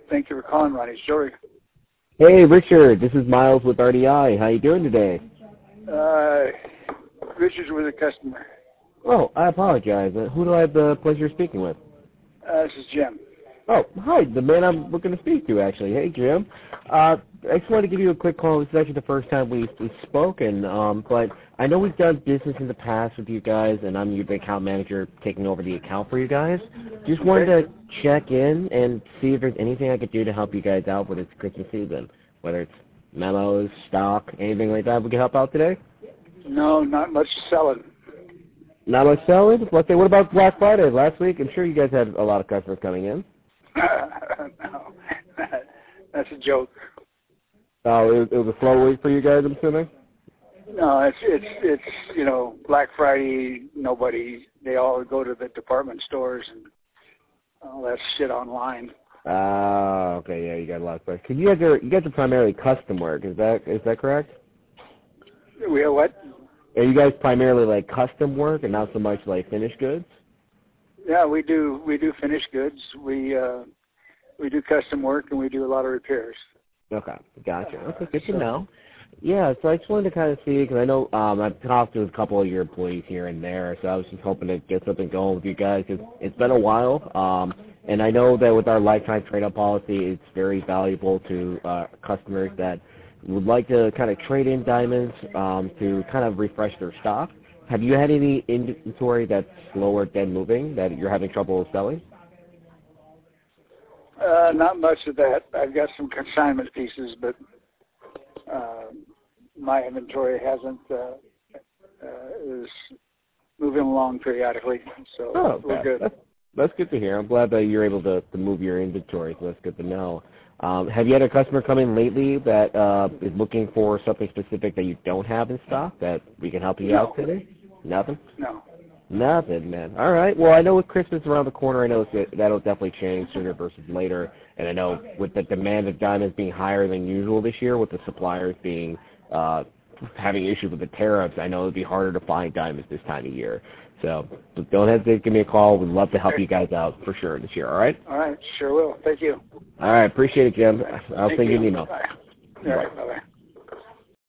Thank you for calling, Ronnie. Sorry. Hey, Richard. This is Miles with RDI. How you doing today? Richard's with a customer. Oh, I apologize. Who do I have the pleasure of speaking with? This is Jim. Oh, hi, the man I'm looking to speak to, actually. Hey, Jim. I just wanted to give you a quick call. This is actually the first time we've spoken, but I know we've done business in the past with you guys, and I'm the account manager taking over the account for you guys. Just wanted to check in and see if there's anything I could do to help you guys out with this Christmas season, whether it's memos, stock, anything like that we can help out today. No, not much selling. Not much selling? Let's say, what about Black Friday last week? I'm sure you guys had a lot of customers coming in. No, that's a joke. Oh, it was a slow week for you guys, I'm assuming? No, it's Black Friday. They all go to the department stores and all that shit online. Okay, yeah, you got a lot of questions. Cause you guys are primarily custom work. Is that correct? We are what? Are you guys primarily like custom work and not so much like finished goods? Yeah, we do finished goods. We do custom work and we do a lot of repairs. Okay, gotcha. Okay, good to know. Yeah, so I just wanted to kind of see, because I know I've talked to a couple of your employees here and there, so I was just hoping to get something going with you guys. It's been a while, and I know that with our lifetime trade-up policy, it's very valuable to customers that would like to kind of trade in diamonds to kind of refresh their stock. Have you had any inventory that's slower than moving that you're having trouble selling? Not much of that. I've got some consignment pieces, but my inventory is moving along periodically, so we're good. That's good to hear. I'm glad that you're able to move your inventory, so that's good to know. Have you had a customer come in lately that is looking for something specific that you don't have in stock that we can help you out today? Nothing? No. Nothing, man. All right. Well, I know with Christmas around the corner, I know that'll definitely change sooner versus later. And I know with the demand of diamonds being higher than usual this year, with the suppliers being having issues with the tariffs, I know it'll be harder to find diamonds this time of year. So don't hesitate to give me a call. We'd love to help you guys out for sure this year, all right? All right. Sure will. Thank you. All right. Appreciate it, Jim. I'll send you an email. Bye. All right. Bye-bye.